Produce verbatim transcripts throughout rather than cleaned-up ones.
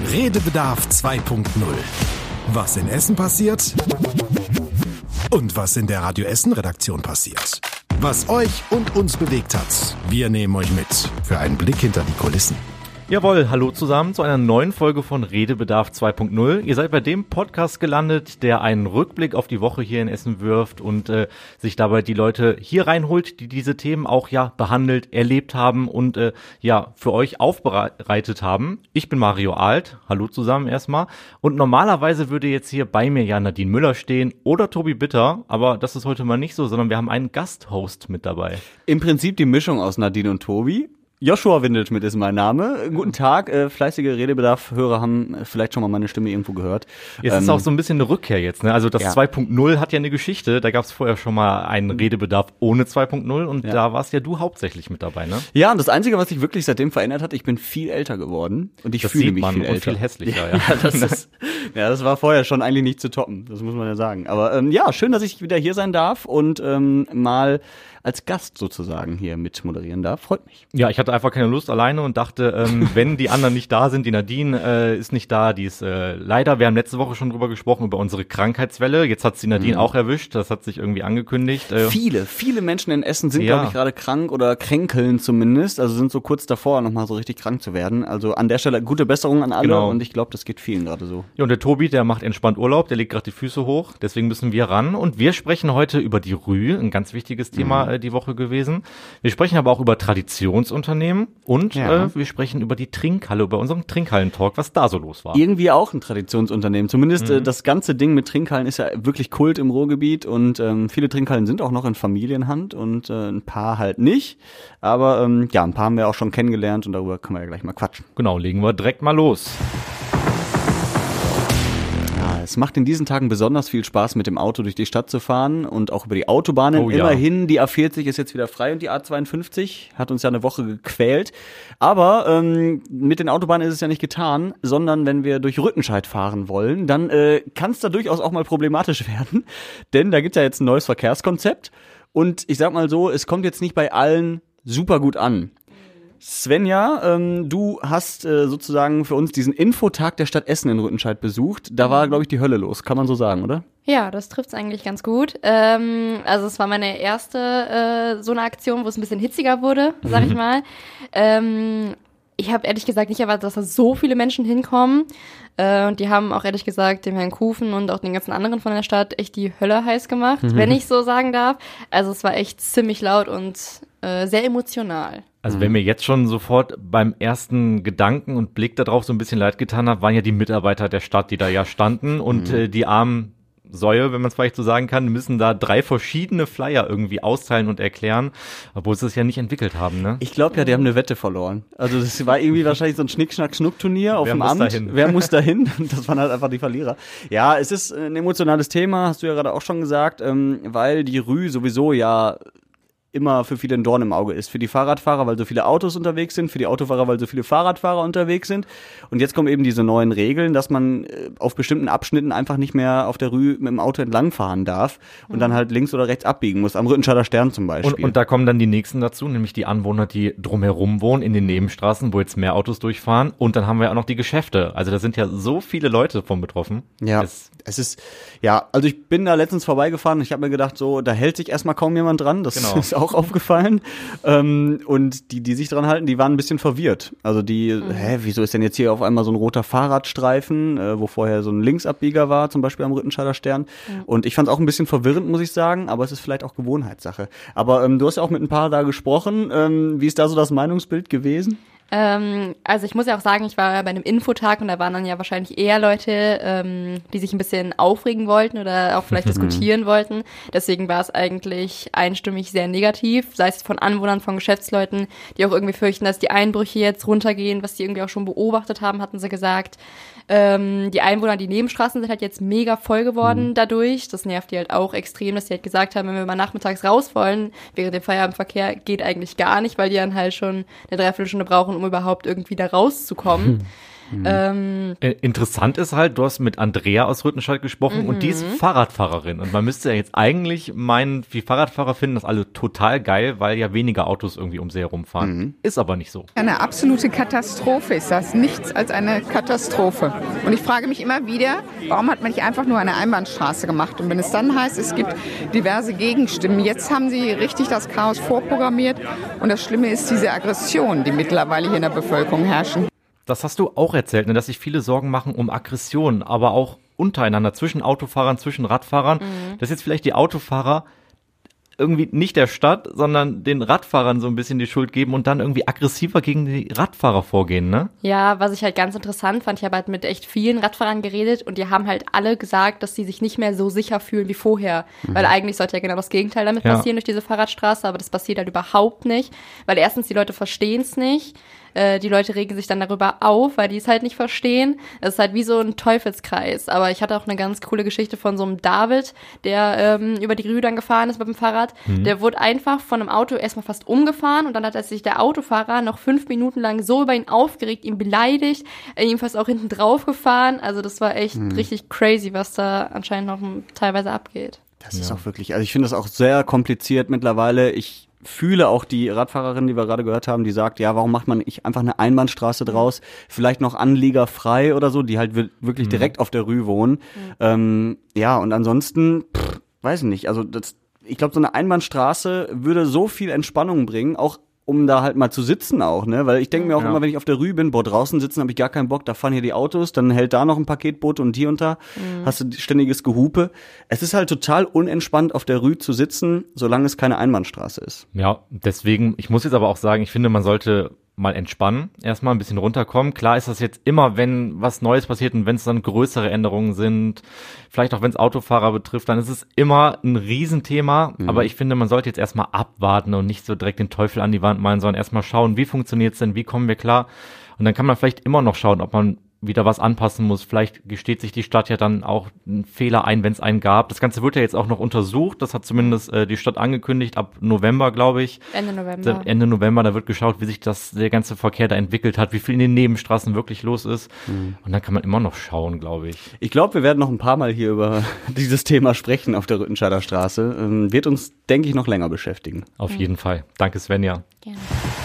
Redebedarf zwei Punkt null. Was in Essen passiert und was in der Radio Essen Redaktion passiert. Was euch und uns bewegt hat, wir nehmen euch mit für einen Blick hinter die Kulissen. Jawohl, hallo zusammen zu einer neuen Folge von Redebedarf zwei Punkt null. Ihr seid bei dem Podcast gelandet, der einen Rückblick auf die Woche hier in Essen wirft und äh, sich dabei die Leute hier reinholt, die diese Themen auch ja behandelt, erlebt haben und äh, ja für euch aufbereitet haben. Ich bin Mario Alt, hallo zusammen erstmal. Und normalerweise würde jetzt hier bei mir ja Nadine Müller stehen oder Tobi Bitter, aber das ist heute mal nicht so, sondern wir haben einen Gasthost mit dabei. Im Prinzip die Mischung aus Nadine und Tobi. Joshua Windelschmidt ist mein Name. Guten Tag, äh, fleißige Redebedarf-Hörer haben vielleicht schon mal meine Stimme irgendwo gehört. Jetzt ähm, ist auch so ein bisschen eine Rückkehr jetzt, ne? Also das ja. zwei Punkt null hat ja eine Geschichte, da gab es vorher schon mal einen Redebedarf ohne zwei Punkt null und ja. da warst ja du hauptsächlich mit dabei, ne? Ja, und das Einzige, was sich wirklich seitdem verändert hat, ich bin viel älter geworden und ich das fühle sieht mich man viel und älter. viel hässlicher, ja. Ja, das ist, ja, das war vorher schon eigentlich nicht zu toppen, das muss man ja sagen. Aber ähm, ja, schön, dass ich wieder hier sein darf und ähm, mal als Gast sozusagen hier mit moderieren darf. Freut mich. Ja, ich hatte einfach keine Lust alleine und dachte, ähm, wenn die anderen nicht da sind, die Nadine äh, ist nicht da, die ist äh, leider, wir haben letzte Woche schon drüber gesprochen, über unsere Krankheitswelle. Jetzt hat es die Nadine mhm. auch erwischt, das hat sich irgendwie angekündigt. Äh, viele, viele Menschen in Essen sind, ja. glaube ich, gerade krank oder kränkeln zumindest, also sind so kurz davor, nochmal so richtig krank zu werden. Also an der Stelle gute Besserung an alle genau. und ich glaube, das geht vielen gerade so. Ja, und der Tobi, der macht entspannt Urlaub, der legt gerade die Füße hoch, deswegen müssen wir ran und wir sprechen heute über die Rü, ein ganz wichtiges Thema mhm. äh, die Woche gewesen. Wir sprechen aber auch über Traditionsunternehmen und ja. äh, wir sprechen über die Trinkhalle, über unseren Trinkhallentalk, was da so los war. Irgendwie auch ein Traditionsunternehmen. Zumindest mhm. äh, das ganze Ding mit Trinkhallen ist ja wirklich Kult im Ruhrgebiet und ähm, viele Trinkhallen sind auch noch in Familienhand und äh, ein paar halt nicht. Aber ähm, ja, ein paar haben wir auch schon kennengelernt und darüber können wir ja gleich mal quatschen. Genau, legen wir direkt mal los. Es macht in diesen Tagen besonders viel Spaß, mit dem Auto durch die Stadt zu fahren und auch über die Autobahnen. Oh, ja. Immerhin, die A vierzig ist jetzt wieder frei und die A zweiundfünfzig hat uns ja eine Woche gequält. Aber ähm, mit den Autobahnen ist es ja nicht getan, sondern wenn wir durch Rüttenscheid fahren wollen, dann äh, kann es da durchaus auch mal problematisch werden. Denn da gibt es ja jetzt ein neues Verkehrskonzept und ich sag mal so, es kommt jetzt nicht bei allen super gut an. Svenja, ähm, du hast äh, sozusagen für uns diesen Infotag der Stadt Essen in Rüttenscheid besucht. Da war, glaube ich, die Hölle los, kann man so sagen, oder? Ja, das trifft's eigentlich ganz gut. Ähm, also es war meine erste äh, so eine Aktion, wo es ein bisschen hitziger wurde, sag ich mal. Ähm, ich habe ehrlich gesagt nicht erwartet, dass da so viele Menschen hinkommen. Äh, und die haben auch ehrlich gesagt dem Herrn Kufen und auch den ganzen anderen von der Stadt echt die Hölle heiß gemacht, mhm. wenn ich so sagen darf. Also es war echt ziemlich laut und äh, sehr emotional. Also wer mir jetzt schon sofort beim ersten Gedanken und Blick darauf so ein bisschen leid getan hat, waren ja die Mitarbeiter der Stadt, die da ja standen und mhm. äh, die armen Säue, wenn man es vielleicht so sagen kann, müssen da drei verschiedene Flyer irgendwie austeilen und erklären, obwohl sie es ja nicht entwickelt haben, ne? Ich glaube ja, die haben eine Wette verloren. Also das war irgendwie wahrscheinlich so ein Schnick-Schnack-Schnuck-Turnier auf Wer dem muss Amt. Dahin? Wer muss dahin? Das waren halt einfach die Verlierer. Ja, es ist ein emotionales Thema, hast du ja gerade auch schon gesagt, ähm, weil die Rü sowieso ja immer für viele ein Dorn im Auge ist. Für die Fahrradfahrer, weil so viele Autos unterwegs sind, für die Autofahrer, weil so viele Fahrradfahrer unterwegs sind. Und jetzt kommen eben diese neuen Regeln, dass man auf bestimmten Abschnitten einfach nicht mehr auf der Rü mit dem Auto entlangfahren darf und mhm. dann halt links oder rechts abbiegen muss, am Rüttenscheider Stern zum Beispiel. Und, und da kommen dann die nächsten dazu, nämlich die Anwohner, die drumherum wohnen, in den Nebenstraßen, wo jetzt mehr Autos durchfahren. Und dann haben wir auch noch die Geschäfte. Also da sind ja so viele Leute von betroffen. Ja, es, es ist, ja, also ich bin da letztens vorbeigefahren und ich habe mir gedacht, so, da hält sich erstmal kaum jemand dran. Das genau. ist auch aufgefallen. Ähm, und die, die sich dran halten, die waren ein bisschen verwirrt. Also die, mhm. hä, wieso ist denn jetzt hier auf einmal so ein roter Fahrradstreifen, äh, wo vorher so ein Linksabbieger war, zum Beispiel am Rüttenscheider Stern. Mhm. Und ich fand es auch ein bisschen verwirrend, muss ich sagen, aber es ist vielleicht auch Gewohnheitssache. Aber ähm, du hast ja auch mit ein paar da gesprochen. Ähm, wie ist da so das Meinungsbild gewesen? Ähm, also ich muss ja auch sagen, ich war bei einem Infotag und da waren dann ja wahrscheinlich eher Leute, ähm, die sich ein bisschen aufregen wollten oder auch vielleicht diskutieren wollten. Deswegen war es eigentlich einstimmig sehr negativ, sei es von Anwohnern, von Geschäftsleuten, die auch irgendwie fürchten, dass die Einbrüche jetzt runtergehen, was die irgendwie auch schon beobachtet haben, hatten sie gesagt. Ähm, die Einwohner, die Nebenstraßen sind halt jetzt mega voll geworden mhm. dadurch. Das nervt die halt auch extrem, dass die halt gesagt haben, wenn wir mal nachmittags raus wollen, während dem Feierabendverkehr geht eigentlich gar nicht, weil die dann halt schon eine Dreiviertelstunde brauchen, um überhaupt irgendwie da rauszukommen. Mhm. Mhm. Ähm, Interessant ist halt, du hast mit Andrea aus Rüttenscheid gesprochen mhm. und die ist Fahrradfahrerin. Und man müsste ja jetzt eigentlich meinen, die Fahrradfahrer finden das alle total geil, weil ja weniger Autos irgendwie um sie herumfahren. Mhm. Ist aber nicht so. Eine absolute Katastrophe ist das. Nichts als eine Katastrophe. Und ich frage mich immer wieder, warum hat man nicht einfach nur eine Einbahnstraße gemacht? Und wenn es dann heißt, es gibt diverse Gegenstimmen, jetzt haben sie richtig das Chaos vorprogrammiert. Und das Schlimme ist diese Aggression, die mittlerweile hier in der Bevölkerung herrschen. Das hast du auch erzählt, ne, dass sich viele Sorgen machen um Aggressionen, aber auch untereinander, zwischen Autofahrern, zwischen Radfahrern. Mhm. Dass jetzt vielleicht die Autofahrer irgendwie nicht der Stadt, sondern den Radfahrern so ein bisschen die Schuld geben und dann irgendwie aggressiver gegen die Radfahrer vorgehen, ne? Ja, was ich halt ganz interessant fand, ich habe halt mit echt vielen Radfahrern geredet und die haben halt alle gesagt, dass sie sich nicht mehr so sicher fühlen wie vorher. Mhm. Weil eigentlich sollte ja genau das Gegenteil damit ja. passieren durch diese Fahrradstraße, aber das passiert halt überhaupt nicht, weil erstens die Leute verstehen es nicht. Die Leute regen sich dann darüber auf, weil die es halt nicht verstehen. Es ist halt wie so ein Teufelskreis. Aber ich hatte auch eine ganz coole Geschichte von so einem David, der ähm, über die Rühe dann gefahren ist mit dem Fahrrad. Mhm. Der wurde einfach von einem Auto erstmal fast umgefahren und dann hat sich der Autofahrer noch fünf Minuten lang so über ihn aufgeregt, ihn beleidigt, ihm fast auch hinten drauf gefahren. Also das war echt mhm. richtig crazy, was da anscheinend noch teilweise abgeht. Das ja. ist auch wirklich, also ich finde das auch sehr kompliziert mittlerweile. Ich fühle auch die Radfahrerin, die wir gerade gehört haben, die sagt, ja, warum macht man nicht einfach eine Einbahnstraße draus, vielleicht noch anliegerfrei oder so, die halt wirklich mhm. direkt auf der Rue wohnen. Mhm. Ähm, ja, und ansonsten, pff, weiß ich nicht, also das, ich glaube, so eine Einbahnstraße würde so viel Entspannung bringen, auch um da halt mal zu sitzen auch, ne? Weil ich denke mir auch ja. immer, wenn ich auf der Rue bin, boah, draußen sitzen habe ich gar keinen Bock, da fahren hier die Autos, dann hält da noch ein Paketboot und hier und da mhm. hast du ständiges Gehupe. Es ist halt total unentspannt, auf der Rue zu sitzen, solange es keine Einbahnstraße ist. Ja, deswegen, ich muss jetzt aber auch sagen, ich finde, man sollte mal entspannen, erstmal ein bisschen runterkommen. Klar ist das jetzt immer, wenn was Neues passiert und wenn es dann größere Änderungen sind, vielleicht auch wenn es Autofahrer betrifft, dann ist es immer ein Riesenthema. Mhm. Aber ich finde, man sollte jetzt erstmal abwarten und nicht so direkt den Teufel an die Wand malen, sondern erstmal schauen, wie funktioniert es denn, wie kommen wir klar? Und dann kann man vielleicht immer noch schauen, ob man wieder was anpassen muss. Vielleicht gesteht sich die Stadt ja dann auch einen Fehler ein, wenn es einen gab. Das Ganze wird ja jetzt auch noch untersucht. Das hat zumindest äh, die Stadt angekündigt, ab November, glaube ich. Ende November. Ende November, da wird geschaut, wie sich das der ganze Verkehr da entwickelt hat, wie viel in den Nebenstraßen wirklich los ist. Mhm. Und dann kann man immer noch schauen, glaube ich. Ich glaube, wir werden noch ein paar Mal hier über dieses Thema sprechen auf der Rüttenscheider Straße. Ähm, wird uns, denke ich, noch länger beschäftigen. Auf mhm. jeden Fall. Danke, Svenja. Gerne.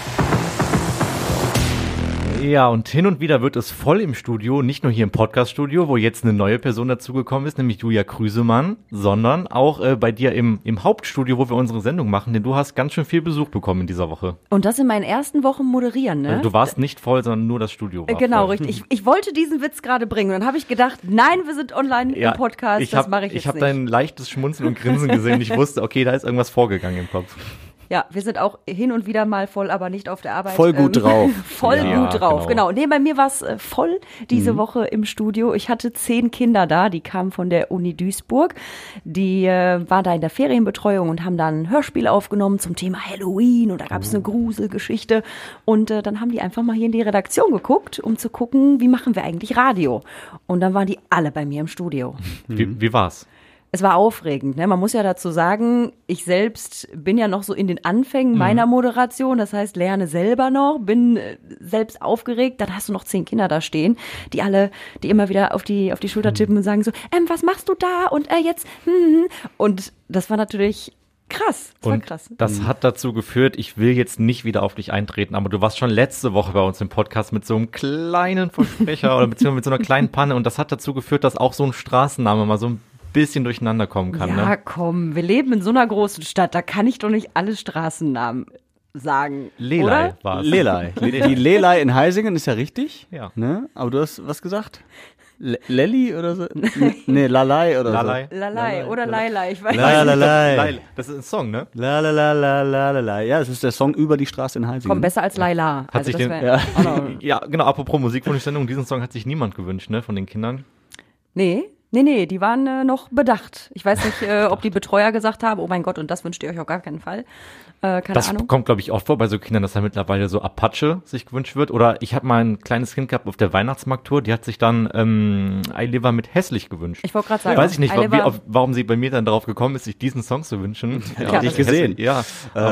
Ja, und hin und wieder wird es voll im Studio, nicht nur hier im Podcast-Studio, wo jetzt eine neue Person dazugekommen ist, nämlich Julia Krüsemann, sondern auch äh, bei dir im, im Hauptstudio, wo wir unsere Sendung machen, denn du hast ganz schön viel Besuch bekommen in dieser Woche. Und das in meinen ersten Wochen moderieren, ne? Also du warst nicht voll, sondern nur das Studio war Genau, voll. richtig. Ich, ich wollte diesen Witz gerade bringen und dann habe ich gedacht, nein, wir sind online ja, im Podcast, ich das hab, mache ich jetzt ich hab nicht. Ich habe dein leichtes Schmunzeln und Grinsen gesehen. Ich wusste, okay, da ist irgendwas vorgegangen im Kopf. Ja, wir sind auch hin und wieder mal voll, aber nicht auf der Arbeit. Voll gut ähm, drauf. Voll ja, gut drauf, genau. genau. Nee, bei mir war es äh, voll diese mhm. Woche im Studio. Ich hatte zehn Kinder da, die kamen von der Uni Duisburg. Die äh, waren da in der Ferienbetreuung und haben dann ein Hörspiel aufgenommen zum Thema Halloween und da gab es eine Gruselgeschichte. Und äh, dann haben die einfach mal hier in die Redaktion geguckt, um zu gucken, wie machen wir eigentlich Radio. Und dann waren die alle bei mir im Studio. Wie, wie war's? Es war aufregend, ne? Man muss ja dazu sagen, ich selbst bin ja noch so in den Anfängen meiner Moderation, das heißt, lerne selber noch, bin äh, selbst aufgeregt, dann hast du noch zehn Kinder da stehen, die alle, die immer wieder auf die auf die Schulter tippen und sagen so, ähm, was machst du da und äh, jetzt, hm, hm. Und das war natürlich krass, das und war krass. Das hat dazu geführt, ich will jetzt nicht wieder auf dich eintreten, aber du warst schon letzte Woche bei uns im Podcast mit so einem kleinen Versprecher oder beziehungsweise mit so einer kleinen Panne und das hat dazu geführt, dass auch so ein Straßenname mal so ein bisschen durcheinander kommen kann. Ja, ne? komm, wir leben in so einer großen Stadt, da kann ich doch nicht alle Straßennamen sagen, Lelei war es. Lelei. Die Lelei in Heisingen ist ja richtig. Ja. Ne? Aber du hast was gesagt? L- Lelli oder so? Nee, Lalai oder Lalai. so. Lalai oder Laila, ich weiß La, la, la, la. Das ist ein Song, ne? La, la, la, la, la, la, la. Ja, das ist der Song über die Straße in Heisingen. Komm, besser als Laila. Hat Also sich das den, wär ja. auch noch- ja, genau, apropos Musikwunschsendung, diesen Song hat sich niemand gewünscht, ne, von den Kindern. Nee, nee, nee, die waren äh, noch bedacht. Ich weiß nicht, äh, ob die Betreuer gesagt haben, oh mein Gott, und das wünscht ihr euch auf gar keinen Fall. Äh, keine Das Ahnung. kommt, glaube ich, oft vor bei so Kindern, dass da mittlerweile so Apache sich gewünscht wird. Oder ich habe mal ein kleines Kind gehabt auf der Weihnachtsmarkttour, die hat sich dann ähm, I Live mit hässlich gewünscht. Ich wollte gerade sagen, Weiß ich nicht, I wa- Live wie, auf, warum sie bei mir dann darauf gekommen ist, sich diesen Song zu wünschen. Ja, hab ich gesehen. Ja, aber Ähm,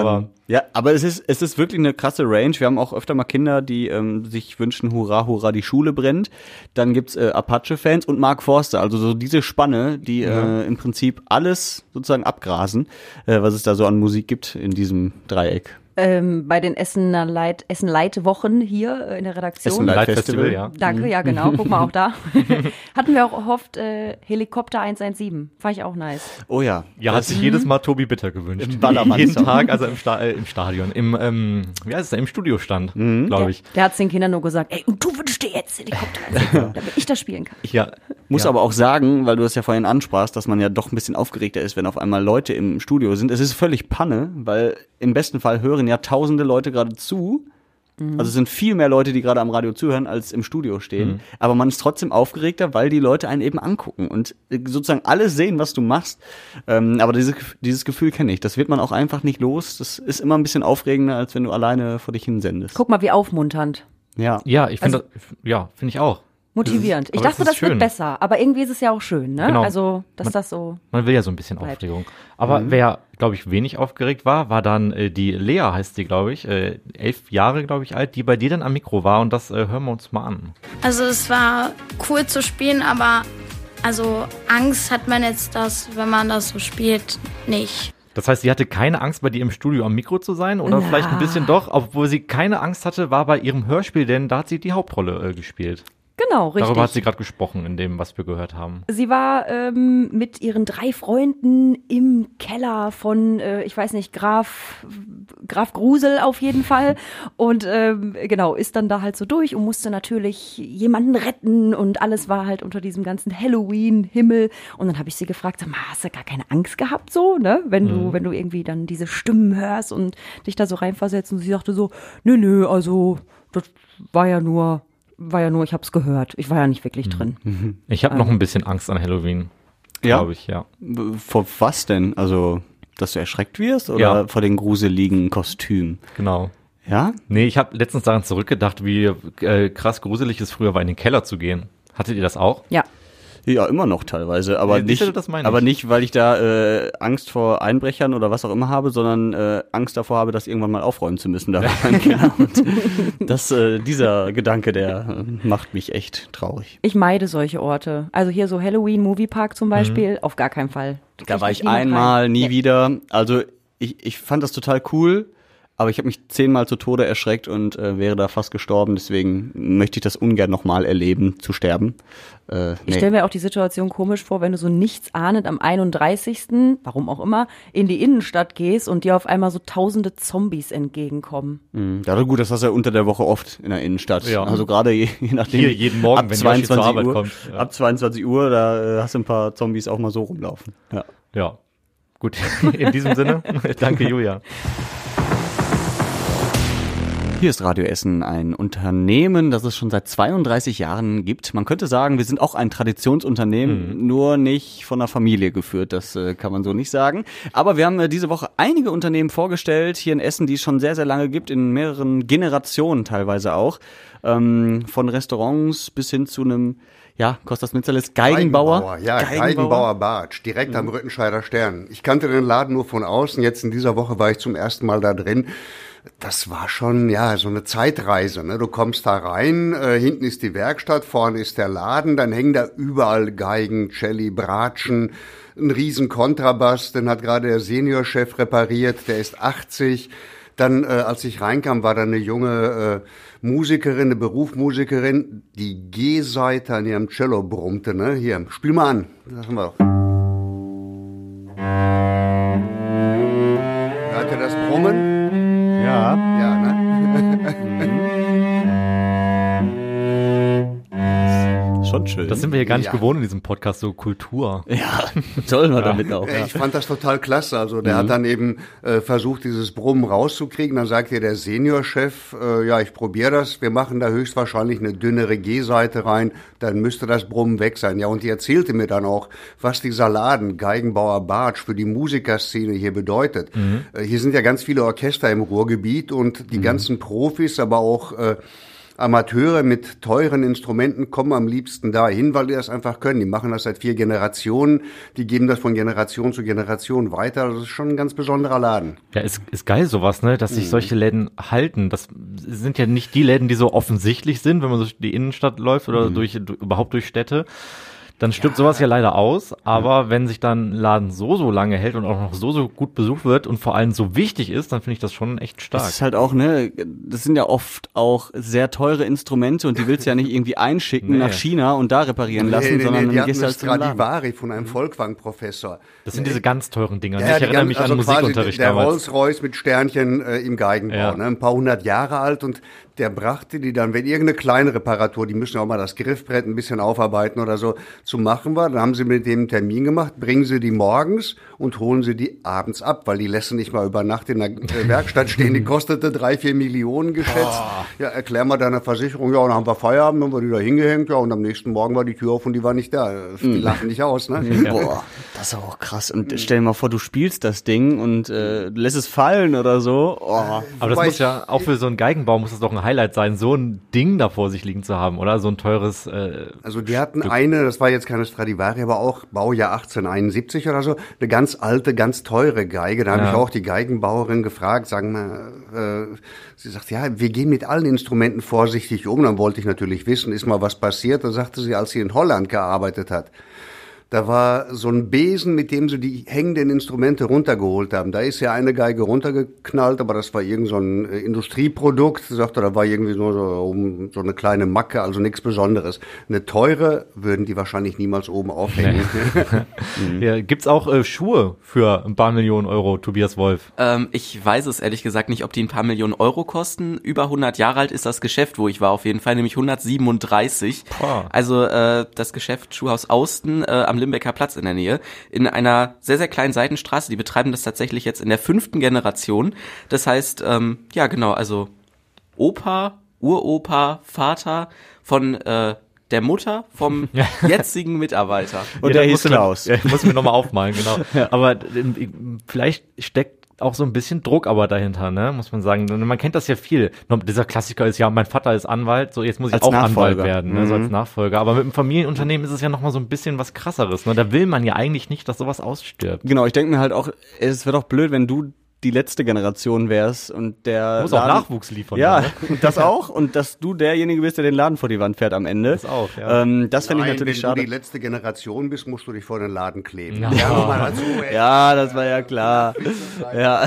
Ja, aber es ist, es ist wirklich eine krasse Range. Wir haben auch öfter mal Kinder, die ähm, sich wünschen, hurra, hurra, die Schule brennt. Dann gibt's äh, Apache-Fans und Mark Forster. Also so diese Spanne, die ja. äh, im Prinzip alles sozusagen abgrasen, äh, was es da so an Musik gibt in diesem Dreieck. Ähm, bei den Essener Leit, Essen-Leit-Wochen hier äh, in der Redaktion. Essen-Leit-Festival, ja. Danke, ja genau, guck mal auch da. Hatten wir auch oft äh, Helikopter eins eins sieben, fand ich auch nice. Oh ja. Ja, hat sich jedes Mal Tobi Bitter gewünscht. Im Ballermann. Jeden Tag, als er im, Sta- äh, im Stadion, im, ähm, wie heißt es da, im Studio stand, mhm. glaube ich. Der, der hat es den Kindern nur gesagt, ey, und du wünschst dir jetzt Helikopter eins eins sieben, damit ich das spielen kann. Ja. Muss ja. aber auch sagen, weil du es ja vorhin ansprachst, dass man ja doch ein bisschen aufgeregter ist, wenn auf einmal Leute im Studio sind. Es ist völlig Panne, weil im besten Fall hören ja tausende Leute gerade zu. Mhm. Also es sind viel mehr Leute, die gerade am Radio zuhören, als im Studio stehen. Mhm. Aber man ist trotzdem aufgeregter, weil die Leute einen eben angucken und sozusagen alles sehen, was du machst. Ähm, aber dieses, dieses Gefühl kenne ich. Das wird man auch einfach nicht los. Das ist immer ein bisschen aufregender, als wenn du alleine vor dich hin sendest. Guck mal, wie aufmunternd. Ja, ja ich finde also, das, ja, finde ich auch. Motivierend. Ich aber dachte, das, das wird besser, aber irgendwie ist es ja auch schön, ne? Genau. Also, dass man, das so. Man will ja so ein bisschen bleibt. Aufregung. Aber mhm. wer, glaube ich, wenig aufgeregt war, war dann äh, die Lea, heißt sie, glaube ich, äh, elf Jahre, glaube ich, alt, die bei dir dann am Mikro war und das äh, hören wir uns mal an. Also es war cool zu spielen, aber also Angst hat man jetzt das, wenn man das so spielt, nicht. Das heißt, sie hatte keine Angst, bei dir im Studio am Mikro zu sein oder Na. vielleicht ein bisschen doch, obwohl sie keine Angst hatte, war bei ihrem Hörspiel, denn da hat sie die Hauptrolle äh, gespielt. Genau, richtig. Darüber hat sie gerade gesprochen, in dem, was wir gehört haben. Sie war ähm, mit ihren drei Freunden im Keller von, äh, ich weiß nicht, Graf, Graf Grusel auf jeden Fall. Und ähm, genau, ist dann da halt so durch und musste natürlich jemanden retten und alles war halt unter diesem ganzen Halloween-Himmel. Und dann habe ich sie gefragt, sag mal, hast du gar keine Angst gehabt so, ne? Wenn du, mhm. wenn du irgendwie dann diese Stimmen hörst und dich da so reinversetzt. Und sie sagte so, nö, nö, also das war ja nur... War ja nur, ich hab's gehört. Ich war ja nicht wirklich drin. Ich habe ähm. noch ein bisschen Angst an Halloween, glaube ich, ja. Vor was denn? Also, dass du erschreckt wirst oder ja. vor den gruseligen Kostümen? Genau. Ja? Nee, ich habe letztens daran zurückgedacht, wie äh, krass gruselig es früher war, in den Keller zu gehen. Hattet ihr das auch? Ja. Ja, immer noch teilweise, aber ja, nicht, du, das meine ich. aber nicht, weil ich da äh, Angst vor Einbrechern oder was auch immer habe, sondern äh, Angst davor habe, das irgendwann mal aufräumen zu müssen. Da war Keller. Und das, äh, dieser Gedanke, der äh, macht mich echt traurig. Ich meide solche Orte. Also hier so Halloween Moviepark zum Beispiel, mhm. auf gar keinen Fall. Da war ich einmal, nie ja. wieder. Also ich, ich fand das total cool. Aber ich habe mich zehnmal zu Tode erschreckt und äh, wäre da fast gestorben. Deswegen möchte ich das ungern nochmal erleben, zu sterben. Äh, nee. Ich stelle mir auch die Situation komisch vor, wenn du so nichts ahnend am einunddreißigsten, warum auch immer, in die Innenstadt gehst und dir auf einmal so tausende Zombies entgegenkommen. Mhm. Ja, gut, das hast du ja unter der Woche oft in der Innenstadt. Ja. Also gerade je, je nachdem. Hier jeden Morgen, ab wenn zweiundzwanzig die zur Arbeit Uhr, kommt. Ja. Ab zweiundzwanzig Uhr, da äh, hast du ein paar Zombies auch mal so rumlaufen. Ja. Ja. Gut, in diesem Sinne, danke Julia. Hier ist Radio Essen, ein Unternehmen, das es schon seit zweiunddreißig Jahren gibt. Man könnte sagen, wir sind auch ein Traditionsunternehmen, mhm. nur nicht von einer Familie geführt. Das äh, kann man so nicht sagen. Aber wir haben äh, diese Woche einige Unternehmen vorgestellt hier in Essen, die es schon sehr, sehr lange gibt, in mehreren Generationen teilweise auch. Ähm, von Restaurants bis hin zu einem, ja, Kostas Mitzalis, Geigenbauer. Geigenbauer. Ja, Geigenbauer, Geigenbauer Bartsch, direkt mhm. am Rüttenscheider Stern. Ich kannte den Laden nur von außen. Jetzt in dieser Woche war ich zum ersten Mal da drin. Das war schon, ja, so eine Zeitreise, ne? Du kommst da rein, äh, hinten ist die Werkstatt, vorne ist der Laden, dann hängen da überall Geigen, Celli, Bratschen, ein riesen Kontrabass, den hat gerade der Seniorchef repariert, der ist achtzig. Dann, äh, als ich reinkam, war da eine junge äh, Musikerin, eine Berufsmusikerin, die G-Seite an ihrem Cello brummte, ne? Hier, spiel mal an. Das haben wir doch. Hört ihr das Brummen? Ja. Ja, ne? Schon schön. Das sind wir hier gar nicht ja. gewohnt in diesem Podcast, so Kultur. Ja, sollen wir ja. damit auch. Ja. Ich fand das total klasse. Also der mhm. hat dann eben äh, versucht, dieses Brummen rauszukriegen. Dann sagt ihr der Seniorchef, äh, ja, ich probiere das. Wir machen da höchstwahrscheinlich eine dünnere G-Seite rein. Dann müsste das Brummen weg sein. Ja, und die erzählte mir dann auch, was dieser Laden Geigenbauer Bartsch für die Musikerszene hier bedeutet. Mhm. Äh, hier sind ja ganz viele Orchester im Ruhrgebiet und die mhm. ganzen Profis, aber auch äh, Amateure mit teuren Instrumenten kommen am liebsten dahin, weil die das einfach können. Die machen das seit vier Generationen, die geben das von Generation zu Generation weiter. Das ist schon ein ganz besonderer Laden. Ja, ist, ist geil sowas, ne, dass sich solche Läden halten. Das sind ja nicht die Läden, die so offensichtlich sind, wenn man durch die Innenstadt läuft oder mhm. durch, überhaupt durch Städte. Dann stirbt ja. sowas ja leider aus, aber ja. wenn sich dann ein Laden so, so lange hält und auch noch so, so gut besucht wird und vor allem so wichtig ist, dann finde ich das schon echt stark. Das ist halt auch, ne, das sind ja oft auch sehr teure Instrumente und die willst du ja nicht irgendwie einschicken nee. nach China und da reparieren nee, lassen, nee, sondern nee, dann gehst du halt zum Laden. Stradivari von einem Volkwang-Professor. Das sind diese ganz teuren Dinger. Ja, ich erinnere ganz, mich also an Musikunterricht der damals. Rolls-Royce mit Sternchen äh, im Geigenbau, ja. ne, ein paar hundert Jahre alt und der brachte die dann, wenn irgendeine kleine Reparatur, die müssen ja auch mal das Griffbrett ein bisschen aufarbeiten oder so, zu machen war, dann haben sie mit dem einen Termin gemacht, bringen sie die morgens und holen sie die abends ab, weil die lassen nicht mal über Nacht in der Werkstatt stehen, die kostete drei, vier Millionen geschätzt. Oh. Ja, erklär mal deiner Versicherung, ja, und dann haben wir Feierabend, dann haben wir die da hingehängt, ja, und am nächsten Morgen war die Tür auf und die war nicht da. Die mm. lachen nicht aus, ne? Ja. Boah, das ist auch krass. Und stell dir mal vor, du spielst das Ding und äh, lässt es fallen oder so. Oh. Aber das Wobei muss ja, auch für so einen Geigenbau muss das doch ein Highlight sein, so ein Ding da vor sich liegen zu haben, oder? So ein teures äh, Also die hatten Stück. eine, das war jetzt keine Stradivari, aber auch Baujahr achtzehnhunderteinundsiebzig oder so, eine ganz alte, ganz teure Geige. Da habe ja. ich auch die Geigenbauerin gefragt, sagen wir, äh, sie sagt, ja, wir gehen mit allen Instrumenten vorsichtig um. Dann wollte ich natürlich wissen, ist mal was passiert? Da sagte sie, als sie in Holland gearbeitet hat, da war so ein Besen, mit dem sie die hängenden Instrumente runtergeholt haben. Da ist ja eine Geige runtergeknallt, aber das war irgend so ein Industrieprodukt. Sie sagte, da war irgendwie nur so, so eine kleine Macke, also nichts Besonderes. Eine teure würden die wahrscheinlich niemals oben aufhängen. Nee. Ja, gibt's auch äh, Schuhe für ein paar Millionen Euro, Tobias Wolf? Ähm, ich weiß es ehrlich gesagt nicht, ob die ein paar Millionen Euro kosten. Über hundert Jahre alt ist das Geschäft, wo ich war auf jeden Fall, nämlich hundertsiebenunddreißig. Boah. Also äh, das Geschäft Schuhhaus Austen äh, am Limbecker Platz in der Nähe, in einer sehr, sehr kleinen Seitenstraße. Die betreiben das tatsächlich jetzt in der fünften Generation. Das heißt, ähm, ja genau, also Opa, Uropa, Vater von äh, der Mutter vom ja. jetzigen Mitarbeiter. Und ja, der hieß Klaus. Ja, muss mir nochmal aufmalen, genau. Ja. Aber äh, vielleicht steckt auch so ein bisschen Druck aber dahinter, ne, muss man sagen. Man kennt das ja viel. Dieser Klassiker ist ja, mein Vater ist Anwalt, so jetzt muss ich als auch Nachfolger. Anwalt werden, ne, mhm. so als Nachfolger. Aber mit einem Familienunternehmen ist es ja nochmal so ein bisschen was Krasseres, ne. Da will man ja eigentlich nicht, dass sowas ausstirbt. Genau, ich denke mir halt auch, es wäre doch blöd, wenn du die letzte Generation wärst und der du musst Laden, auch Nachwuchs liefern. Ja, ne? Das auch. Und dass du derjenige bist, der den Laden vor die Wand fährt am Ende. Das auch, ja. Ähm, das fände ich natürlich wenn schade. Wenn du die letzte Generation bist, musst du dich vor den Laden kleben. Ja, ja, ja, das war ja klar. Ja.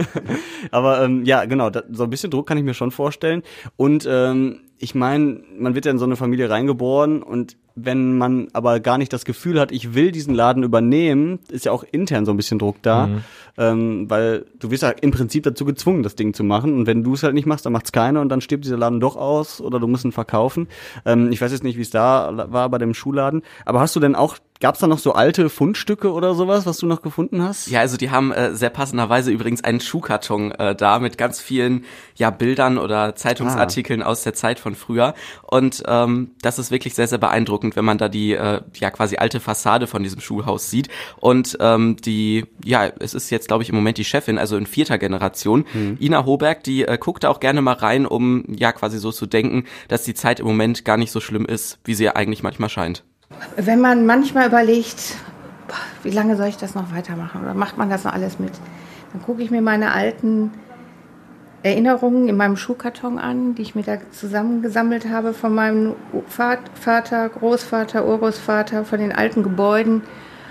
Aber ähm, ja, genau, da, so ein bisschen Druck kann ich mir schon vorstellen. Und ähm, ich meine, man wird ja in so eine Familie reingeboren und wenn man aber gar nicht das Gefühl hat, ich will diesen Laden übernehmen, ist ja auch intern so ein bisschen Druck da, mhm. ähm, weil du wirst ja im Prinzip dazu gezwungen, das Ding zu machen und wenn du es halt nicht machst, dann macht's keiner und dann stirbt dieser Laden doch aus oder du musst ihn verkaufen. Ähm, ich weiß jetzt nicht, wie es da war bei dem Schuhladen, aber hast du denn auch, gab's da noch so alte Fundstücke oder sowas, was du noch gefunden hast? Ja, also die haben äh, sehr passenderweise übrigens einen Schuhkarton äh, da mit ganz vielen ja Bildern oder Zeitungsartikeln ah. aus der Zeit von früher und ähm, das ist wirklich sehr, sehr beeindruckend, wenn man da die äh, ja quasi alte Fassade von diesem Schulhaus sieht und ähm, die, ja, es ist jetzt glaube ich im Moment die Chefin, also in vierter Generation, mhm. Ina Hoberg, die äh, guckt da auch gerne mal rein, um ja quasi so zu denken, dass die Zeit im Moment gar nicht so schlimm ist, wie sie ja eigentlich manchmal scheint. Wenn man manchmal überlegt, wie lange soll ich das noch weitermachen oder macht man das noch alles mit, dann gucke ich mir meine alten Erinnerungen in meinem Schuhkarton an, die ich mir da zusammengesammelt habe von meinem Vater, Großvater, Urgroßvater, von den alten Gebäuden.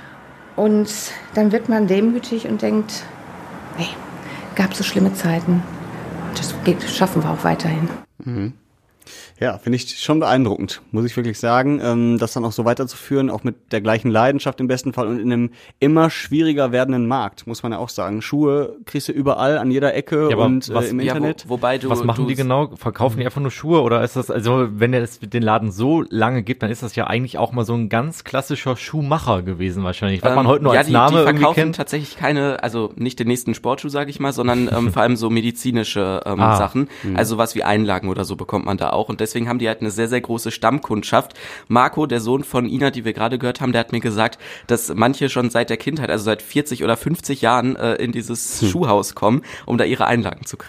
Und dann wird man demütig und denkt, nee, gab so schlimme Zeiten. Und das geht, schaffen wir auch weiterhin. Mhm. Ja, finde ich schon beeindruckend, muss ich wirklich sagen, ähm, das dann auch so weiterzuführen, auch mit der gleichen Leidenschaft im besten Fall und in einem immer schwieriger werdenden Markt, muss man ja auch sagen. Schuhe kriegst du überall, an jeder Ecke ja, und was, äh, im ja, Internet. Wo, wobei du, was machen die genau? Verkaufen die einfach nur Schuhe oder ist das, also wenn es den Laden so lange gibt, dann ist das ja eigentlich auch mal so ein ganz klassischer Schuhmacher gewesen wahrscheinlich, was ähm, man heute nur ja, als die, Name die irgendwie verkaufen kennt. Tatsächlich keine, also nicht den nächsten Sportschuh, sage ich mal, sondern ähm, vor allem so medizinische ähm, ah. Sachen, mhm. also was wie Einlagen oder so bekommt man da auch und deswegen haben die halt eine sehr, sehr große Stammkundschaft. Marco, der Sohn von Ina, die wir gerade gehört haben, der hat mir gesagt, dass manche schon seit der Kindheit, also seit vierzig oder fünfzig Jahren äh, in dieses hm. Schuhhaus kommen, um da ihre Einlagen zu kriegen.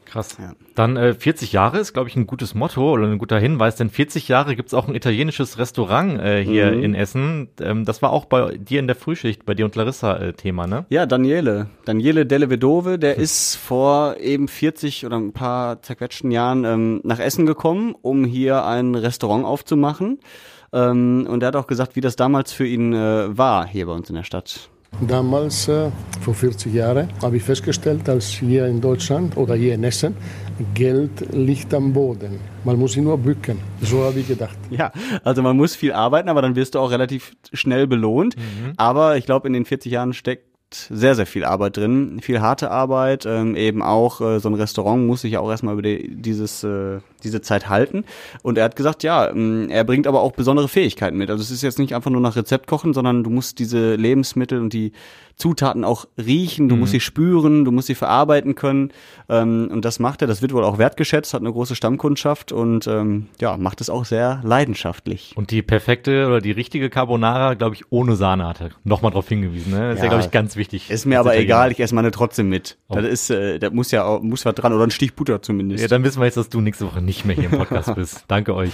Krass. Ja. Dann äh, vierzig Jahre ist, glaube ich, ein gutes Motto oder ein guter Hinweis, denn vierzig Jahre gibt's auch ein italienisches Restaurant äh, hier mhm. in Essen. Ähm, das war auch bei dir in der Frühschicht, bei dir und Larissa äh, Thema, ne? Ja, Daniele. Daniele Delle Vedove, der hm. ist vor eben vierzig oder ein paar zerquetschten Jahren ähm, nach Essen gekommen, um hier ein Restaurant aufzumachen. Ähm, und er hat auch gesagt, wie das damals für ihn äh, war, hier bei uns in der Stadt. Damals, äh, vor vierzig Jahren, habe ich festgestellt, dass hier in Deutschland oder hier in Essen Geld liegt am Boden. Man muss sich nur bücken. So habe ich gedacht. Ja, also man muss viel arbeiten, aber dann wirst du auch relativ schnell belohnt. Mhm. Aber ich glaube, in den vierzig Jahren steckt sehr, sehr viel Arbeit drin, viel harte Arbeit, ähm, eben auch äh, so ein Restaurant muss sich ja auch erstmal über die, dieses, äh, diese Zeit halten und er hat gesagt, ja, ähm, er bringt aber auch besondere Fähigkeiten mit, also es ist jetzt nicht einfach nur nach Rezept kochen, sondern du musst diese Lebensmittel und die Zutaten auch riechen, du mhm. musst sie spüren, du musst sie verarbeiten können ähm, und das macht er, das wird wohl auch wertgeschätzt, hat eine große Stammkundschaft und ähm, ja, macht es auch sehr leidenschaftlich. Und die perfekte oder die richtige Carbonara, glaube ich, ohne Sahne hat er nochmal drauf hingewiesen, ne? Das ist ja, ja glaube ich, ganz wichtig. Ist mir aber egal, ich esse meine trotzdem mit. Oh. Das ist, äh, da muss ja auch, muss was dran oder ein Stich Butter zumindest. Ja, dann wissen wir jetzt, dass du nächste Woche nicht mehr hier im Podcast bist. Danke euch.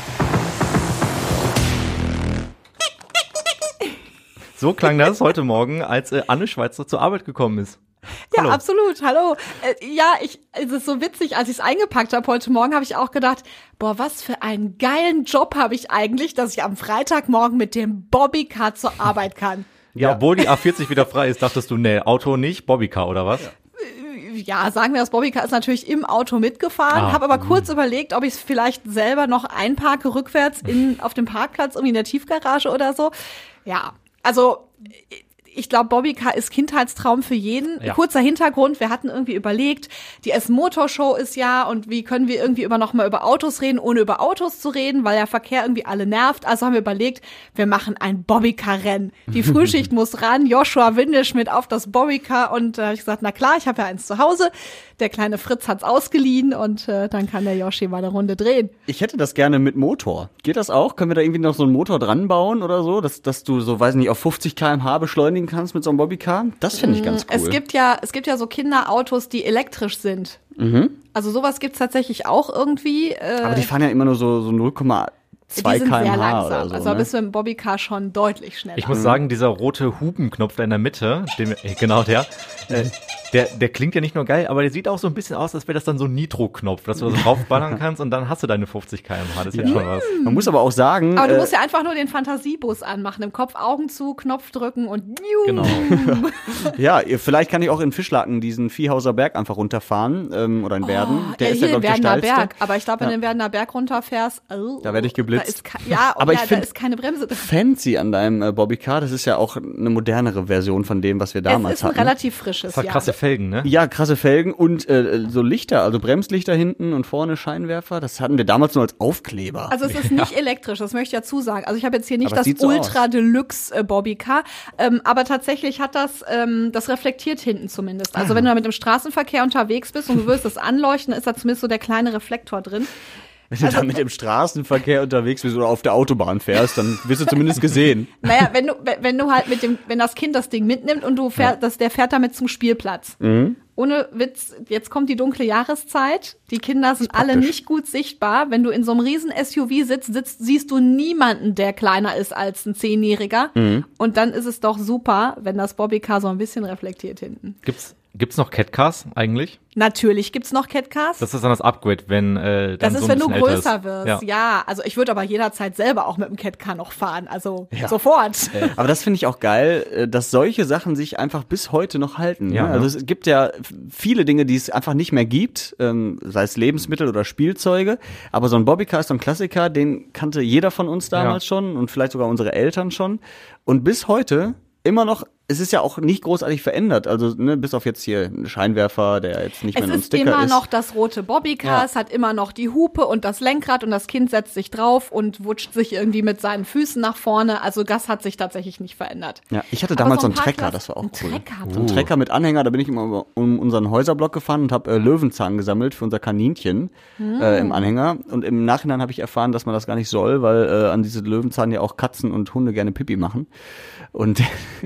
So klang das heute Morgen, als äh, Anne Schweizer zur Arbeit gekommen ist. Ja, Hallo. absolut. Hallo. Äh, ja, ich, es ist so witzig, als ich es eingepackt habe heute Morgen, habe ich auch gedacht, boah, was für einen geilen Job habe ich eigentlich, dass ich am Freitagmorgen mit dem Bobbycar zur Arbeit kann. Ja, obwohl die A vierzig wieder frei ist, dachtest du, nee, Auto nicht, Bobbycar oder was? Ja, sagen wir, das Bobbycar ist natürlich im Auto mitgefahren, ah, habe aber mh. kurz überlegt, ob ich es vielleicht selber noch einparke, rückwärts in auf dem Parkplatz, irgendwie in der Tiefgarage oder so. Ja, also ich glaube, Bobbycar ist Kindheitstraum für jeden. Ja. Kurzer Hintergrund, wir hatten irgendwie überlegt, die Essen-Motorshow ist ja und wie können wir irgendwie immer noch mal über Autos reden, ohne über Autos zu reden, weil der Verkehr irgendwie alle nervt. Also haben wir überlegt, wir machen ein Bobbycar-Rennen. Die Frühschicht muss ran, Joshua Windelschmidt auf das Bobbycar und da äh, habe ich gesagt, na klar, ich habe ja eins zu Hause. Der kleine Fritz hat's ausgeliehen und äh, dann kann der Yoshi mal eine Runde drehen. Ich hätte das gerne mit Motor. Geht das auch? Können wir da irgendwie noch so einen Motor dran bauen oder so, dass, dass du so, weiß nicht, auf fünfzig Kilometer pro Stunde beschleunigen kannst mit so einem Bobbycar? Das finde ich ganz cool. Es gibt ja, es gibt ja so Kinderautos, die elektrisch sind. Mhm. Also sowas gibt's tatsächlich auch irgendwie. Äh, Aber die fahren ja immer nur so, so null Komma zwei Kilometer pro Stunde oder so. Also ne? bist du im Bobbycar schon deutlich schneller. Ich muss sagen, dieser rote Hupenknopf da in der Mitte, den, genau der, äh, der, der klingt ja nicht nur geil, aber der sieht auch so ein bisschen aus, als wäre das dann so ein Nitro-Knopf, dass du da so draufballern kannst und dann hast du deine fünfzig Kilometer pro Stunde. Das ist ja schon was. Man muss aber auch sagen... Aber du äh, musst ja einfach nur den Fantasiebus anmachen, im Kopf Augen zu, Knopf drücken und... Genau. Ja, vielleicht kann ich auch in Fischlaken diesen Viehhauser Berg einfach runterfahren ähm, oder in Werden. Oh, der ja, ist ja, glaube ich, der steilste. Berg. Aber ich glaube, wenn ja. du den Werdener Berg runterfährst... Oh, da werde ich geblitzt. Da ist ke- ja, aber ja, ich finde da ist keine Bremse drin. Fancy an deinem äh, Bobbycar, das ist ja auch eine modernere Version von dem, was wir damals es ist ein hatten. relativ frisches, das hat ja. krasse Felgen, ne? Ja, krasse Felgen und äh, so Lichter, also Bremslichter hinten und vorne Scheinwerfer. Das hatten wir damals nur als Aufkleber. Also es ist nicht ja. elektrisch, das möchte ich dazu sagen. Also ich habe jetzt hier nicht aber das so Ultra Deluxe äh, Bobbycar, ähm, aber tatsächlich hat das, ähm, das reflektiert hinten zumindest. Also wenn du da mit dem Straßenverkehr unterwegs bist und du willst das anleuchten, dann ist da zumindest so der kleine Reflektor drin. Wenn du also, da mit dem Straßenverkehr unterwegs bist oder auf der Autobahn fährst, dann wirst du zumindest gesehen. Naja, wenn du, wenn du halt mit dem, wenn das Kind das Ding mitnimmt und du fährst, ja. das, der fährt damit zum Spielplatz. Mhm. Ohne Witz, jetzt kommt die dunkle Jahreszeit. Die Kinder sind alle nicht gut sichtbar. Wenn du in so einem riesen S U V sitzt, sitzt, siehst du niemanden, der kleiner ist als ein Zehnjähriger. Mhm. Und dann ist es doch super, wenn das Bobbycar so ein bisschen reflektiert hinten. Gibt's Gibt's noch Catcars eigentlich? Natürlich gibt's noch Catcars. Das ist dann das Upgrade, wenn äh, dann Das ist, so ein wenn du größer ist. wirst. Ja. ja, also ich würde aber jederzeit selber auch mit dem Catcar noch fahren. Also ja. sofort. Aber das finde ich auch geil, dass solche Sachen sich einfach bis heute noch halten. Ja, ne? Also es gibt ja viele Dinge, die es einfach nicht mehr gibt, ähm, sei es Lebensmittel oder Spielzeuge. Aber so ein Bobbycar ist so ein Klassiker, den kannte jeder von uns damals ja. schon und vielleicht sogar unsere Eltern schon. Und bis heute immer noch, es ist ja auch nicht großartig verändert, also ne, bis auf jetzt hier einen Scheinwerfer, der jetzt nicht es mehr ein Sticker ist. Es ist immer noch das rote Bobbycar, ja. es hat immer noch die Hupe und das Lenkrad und das Kind setzt sich drauf und wutscht sich irgendwie mit seinen Füßen nach vorne, also das hat sich tatsächlich nicht verändert. Ja, ich hatte damals so einen Trecker, das war auch ein cool. Trecker, so ein Trecker mit Anhänger, da bin ich immer um unseren Häuserblock gefahren und habe äh, Löwenzahn gesammelt für unser Kaninchen hm. äh, im Anhänger und im Nachhinein habe ich erfahren, dass man das gar nicht soll, weil äh, an diese Löwenzahn ja auch Katzen und Hunde gerne Pipi machen. Und hat's denn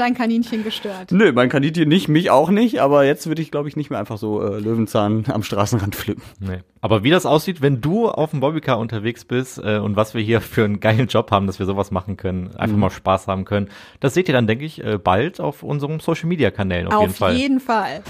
dein Kaninchen gestört? Nö, mein Kaninchen nicht, mich auch nicht, aber jetzt würde ich, glaube ich, nicht mehr einfach so äh, Löwenzahn am Straßenrand pflücken. Nee. Aber wie das aussieht, wenn du auf dem Bobbycar unterwegs bist äh, und was wir hier für einen geilen Job haben, dass wir sowas machen können, einfach mhm. mal Spaß haben können, das seht ihr dann, denke ich, äh, bald auf unseren Social-Media-Kanälen auf, auf jeden Fall. Auf jeden Fall.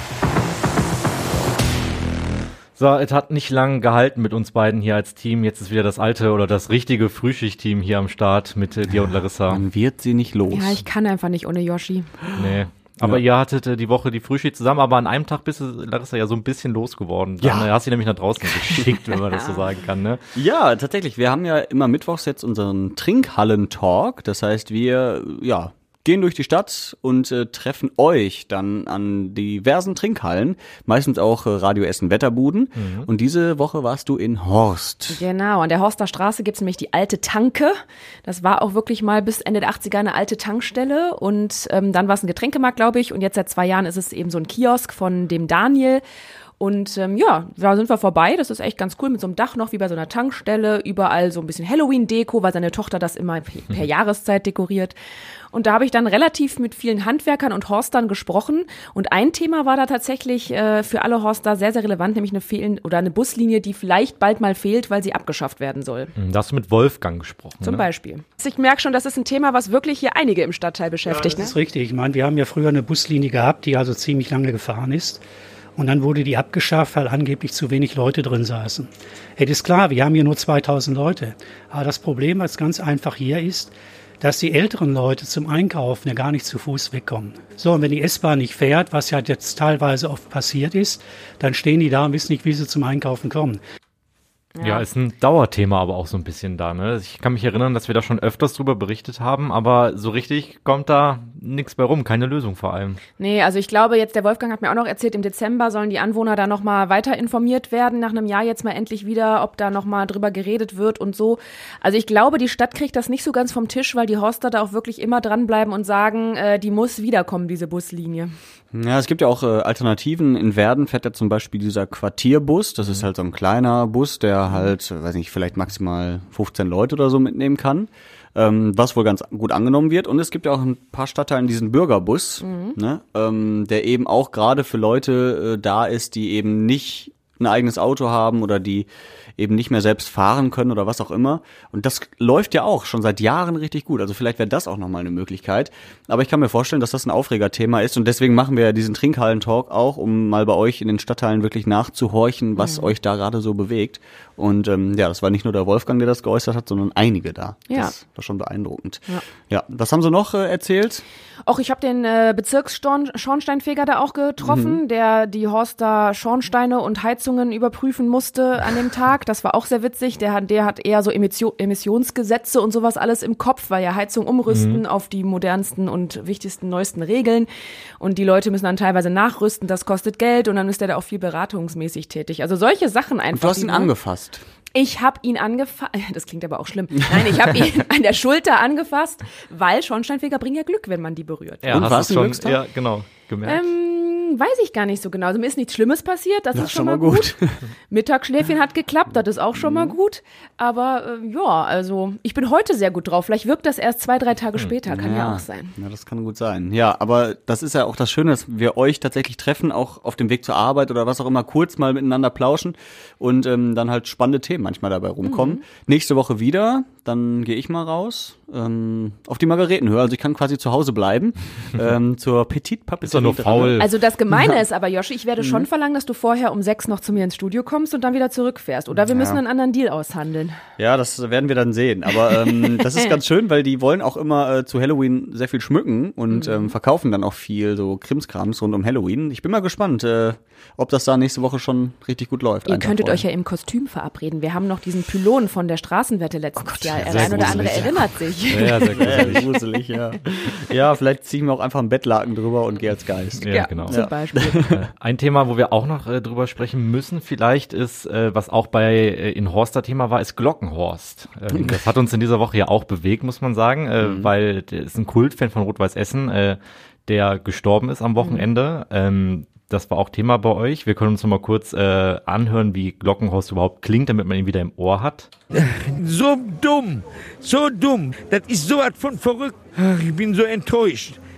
So, es hat nicht lang gehalten mit uns beiden hier als Team. Jetzt ist wieder das alte oder das richtige Frühschicht-Team hier am Start mit äh, dir und Larissa. Man wird sie nicht los. Ja, ich kann einfach nicht ohne Yoshi. Nee. Aber ja. ihr hattet äh, die Woche die Frühschicht zusammen, aber an einem Tag bist du, Larissa, ja so ein bisschen losgeworden. Dann ja. äh, hast du nämlich nach draußen geschickt, wenn man das so sagen kann, ne? Ja, tatsächlich. Wir haben ja immer mittwochs jetzt unseren Trinkhallen-Talk. Das heißt, wir, ja, gehen durch die Stadt und äh, treffen euch dann an diversen Trinkhallen, meistens auch äh, Radio Essen Wetterbuden. Mhm. Und diese Woche warst du in Horst. Genau, an der Horster Straße gibt's nämlich die alte Tanke. Das war auch wirklich mal bis Ende der achtziger eine alte Tankstelle. Und ähm, dann war es ein Getränkemarkt, glaube ich. Und jetzt seit zwei Jahren ist es eben so ein Kiosk von dem Daniel. Und ähm, ja, da sind wir vorbei. Das ist echt ganz cool mit so einem Dach noch wie bei so einer Tankstelle. Überall so ein bisschen Halloween-Deko, weil seine Tochter das immer per Jahreszeit dekoriert. Und da habe ich dann relativ mit vielen Handwerkern und Horstern gesprochen. Und ein Thema war da tatsächlich äh, für alle Horster sehr, sehr relevant, nämlich eine fehlen oder eine Buslinie, die vielleicht bald mal fehlt, weil sie abgeschafft werden soll. Da hast du mit Wolfgang gesprochen. Zum ne? Beispiel. Ich merke schon, das ist ein Thema, was wirklich hier einige im Stadtteil beschäftigt. Ja, das ne? ist richtig. Ich meine, wir haben ja früher eine Buslinie gehabt, die also ziemlich lange gefahren ist. Und dann wurde die abgeschafft, weil angeblich zu wenig Leute drin saßen. Es ist klar, wir haben hier nur zweitausend Leute. Aber das Problem, was ganz einfach hier ist, dass die älteren Leute zum Einkaufen ja gar nicht zu Fuß wegkommen. So, und wenn die S-Bahn nicht fährt, was ja jetzt teilweise oft passiert ist, dann stehen die da und wissen nicht, wie sie zum Einkaufen kommen. Ja. ja, ist ein Dauerthema aber auch so ein bisschen da, ne? Ich kann mich erinnern, dass wir da schon öfters drüber berichtet haben, aber so richtig kommt da nichts bei rum, keine Lösung vor allem. Nee, also ich glaube jetzt, der Wolfgang hat mir auch noch erzählt, im Dezember sollen die Anwohner da nochmal weiter informiert werden, nach einem Jahr jetzt mal endlich wieder, ob da nochmal drüber geredet wird und so. Also ich glaube, die Stadt kriegt das nicht so ganz vom Tisch, weil die Horster da auch wirklich immer dranbleiben und sagen, äh, die muss wiederkommen, diese Buslinie. Ja, es gibt ja auch äh, Alternativen. In Werden fährt ja zum Beispiel dieser Quartierbus. Das ist halt so ein kleiner Bus, der halt, weiß nicht, vielleicht maximal fünfzehn Leute oder so mitnehmen kann. Ähm, was wohl ganz gut angenommen wird. Und es gibt ja auch ein paar Stadtteilen diesen Bürgerbus, mhm. ne, ähm, der eben auch gerade für Leute äh, da ist, die eben nicht ein eigenes Auto haben oder die eben nicht mehr selbst fahren können oder was auch immer. Und das läuft ja auch schon seit Jahren richtig gut. Also vielleicht wäre das auch nochmal eine Möglichkeit. Aber ich kann mir vorstellen, dass das ein Aufregerthema ist. Und deswegen machen wir ja diesen Trinkhallen-Talk auch, um mal bei euch in den Stadtteilen wirklich nachzuhorchen, was mhm. euch da gerade so bewegt. Und ähm, ja, das war nicht nur der Wolfgang, der das geäußert hat, sondern einige da. Ja. Das war schon beeindruckend. Ja, ja. Was haben sie noch äh, erzählt? Auch ich habe den äh, Bezirksschornsteinfeger da auch getroffen, mhm. der die Horster Schornsteine und Heizungen überprüfen musste an dem Tag. Das war auch sehr witzig. Der hat, der hat eher so Emission, Emissionsgesetze und sowas alles im Kopf, weil ja Heizung umrüsten mhm. auf die modernsten und wichtigsten, neuesten Regeln. Und die Leute müssen dann teilweise nachrüsten. Das kostet Geld und dann ist der da auch viel beratungsmäßig tätig. Also solche Sachen einfach. Und du hast ihn angefasst. Ich habe ihn angefasst, das klingt aber auch schlimm. Nein, ich habe ihn an der Schulter angefasst, weil Schornsteinfeger bringen ja Glück, wenn man die berührt. Ja, und hast was du schon, Glückstag? ja, genau, gemerkt. Ähm, weiß ich gar nicht so genau. Also mir ist nichts Schlimmes passiert, das, das ist schon mal gut. gut. Mittagsschläfchen hat geklappt, das ist auch schon mal gut. Aber äh, ja, also ich bin heute sehr gut drauf. Vielleicht wirkt das erst zwei, drei Tage später, kann ja, ja auch sein. Ja, das kann gut sein. Ja, aber das ist ja auch das Schöne, dass wir euch tatsächlich treffen, auch auf dem Weg zur Arbeit oder was auch immer, kurz mal miteinander plauschen und ähm, dann halt spannende Themen manchmal dabei rumkommen. Mhm. Nächste Woche wieder, dann gehe ich mal raus ähm, auf die Margaretenhöhe. Also ich kann quasi zu Hause bleiben ähm, zur Petite Papeterie. Ist doch nur faul. Also das Gemeine ja. ist aber, Joshi, ich werde schon mhm. verlangen, dass du vorher um sechs noch zu mir ins Studio kommst und dann wieder zurückfährst. Oder wir müssen ja. einen anderen Deal aushandeln. Ja, das werden wir dann sehen. Aber ähm, das ist ganz schön, weil die wollen auch immer äh, zu Halloween sehr viel schmücken und mhm. ähm, verkaufen dann auch viel so Krimskrams rund um Halloween. Ich bin mal gespannt, äh, ob das da nächste Woche schon richtig gut läuft. Ihr könntet vorher. euch ja im Kostüm verabreden. Wir haben noch diesen Pylon von der Straßenwette letztes oh Gott, Jahr. Der ein oder andere erinnert sich. Ja, sehr gruselig. Ja, gruselig, ja. Ja, vielleicht ziehen wir auch einfach ein Bettlaken drüber und gehen als Geist. Ja, ja genau. Zum Beispiel. Ein Thema, wo wir auch noch äh, drüber sprechen müssen, vielleicht ist, äh, was auch bei äh, in Horster Thema war, ist Glockenhorst. Ähm, das hat uns in dieser Woche ja auch bewegt, muss man sagen, äh, mhm. weil der ist ein Kultfan von Rot-Weiß Essen, äh, der gestorben ist am Wochenende. Mhm. Ähm, das war auch Thema bei euch. Wir können uns noch mal kurz äh, anhören, wie Glockenhorst überhaupt klingt, damit man ihn wieder im Ohr hat. So dumm, so dumm. Das ist so was von verrückt. Ich bin so enttäuscht.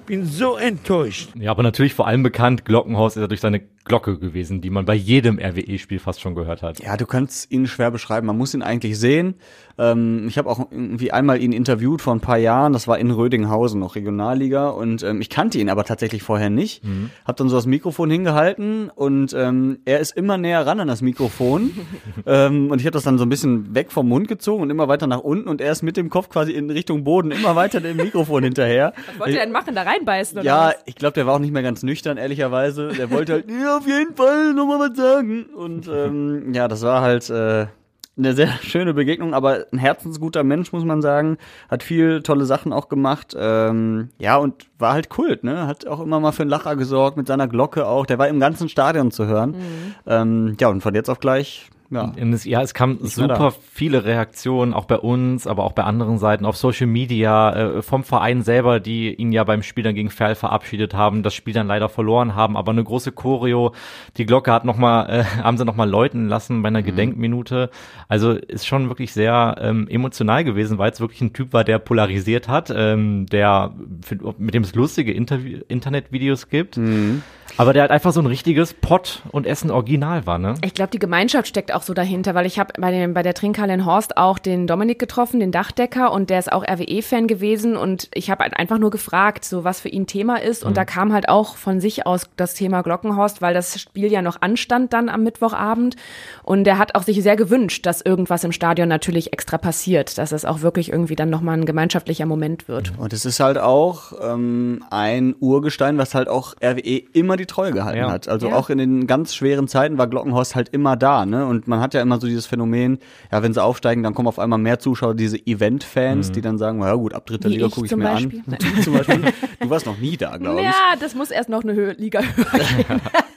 bin so enttäuscht. Ja, aber natürlich vor allem bekannt, Glockenhorst ist ja durch seine Glocke gewesen, die man bei jedem R W E-Spiel fast schon gehört hat. Ja, du kannst ihn schwer beschreiben. Man muss ihn eigentlich sehen. Ähm, ich habe auch irgendwie einmal ihn interviewt vor ein paar Jahren. Das war in Rödinghausen, noch Regionalliga. Und ähm, ich kannte ihn aber tatsächlich vorher nicht. Mhm. Hab dann so das Mikrofon hingehalten und ähm, er ist immer näher ran an das Mikrofon. ähm, und ich habe das dann so ein bisschen weg vom Mund gezogen und immer weiter nach unten. Und er ist mit dem Kopf quasi in Richtung Boden immer weiter dem Mikrofon hinterher. Was wollte er denn machen? Da reinbeißen? Oder ja, was? ich glaube, der war auch nicht mehr ganz nüchtern, ehrlicherweise. Der wollte halt ja, auf jeden Fall nochmal was sagen. Und ähm, ja, das war halt äh, eine sehr schöne Begegnung, aber ein herzensguter Mensch, muss man sagen. Hat viel tolle Sachen auch gemacht. Ähm, ja, und war halt Kult, ne? Hat auch immer mal für einen Lacher gesorgt, mit seiner Glocke auch. Der war im ganzen Stadion zu hören. Mhm. Ähm, ja, und von jetzt auf gleich... Ja. Es, ja, es kamen super viele Reaktionen, auch bei uns, aber auch bei anderen Seiten auf Social Media, äh, vom Verein selber, die ihn ja beim Spiel dann gegen Ferl verabschiedet haben, das Spiel dann leider verloren haben, aber eine große Choreo, die Glocke hat noch mal, äh, haben sie noch mal läuten lassen bei einer mhm. Gedenkminute, also ist schon wirklich sehr ähm, emotional gewesen, weil es wirklich ein Typ war, der polarisiert hat, ähm, der für, mit dem es lustige Interview, Internetvideos gibt, mhm. aber der halt einfach so ein richtiges Pott- und Essen-Original war, ne? Ich glaube, die Gemeinschaft steckt auch so dahinter, weil ich habe bei dem bei der Trinkhalle in Horst auch den Dominik getroffen, den Dachdecker, und der ist auch R W E-Fan gewesen und ich habe halt einfach nur gefragt, so was für ihn Thema ist, und mhm. da kam halt auch von sich aus das Thema Glockenhorst, weil das Spiel ja noch anstand dann am Mittwochabend, und er hat auch sich sehr gewünscht, dass irgendwas im Stadion natürlich extra passiert, dass es auch wirklich irgendwie dann nochmal ein gemeinschaftlicher Moment wird. Und es ist halt auch ähm, ein Urgestein, was halt auch R W E immer die Treue gehalten ja. hat, also ja. auch in den ganz schweren Zeiten war Glockenhorst halt immer da, ne, und man hat ja immer so dieses Phänomen, ja, wenn sie aufsteigen, dann kommen auf einmal mehr Zuschauer, diese Event-Fans, mhm. die dann sagen, ja gut, ab dritter Liga gucke ich mir Beispiel. an. Du zum Beispiel. Du warst noch nie da, glaube ich. Ja, das muss erst noch eine Höhe, Liga höher gehen.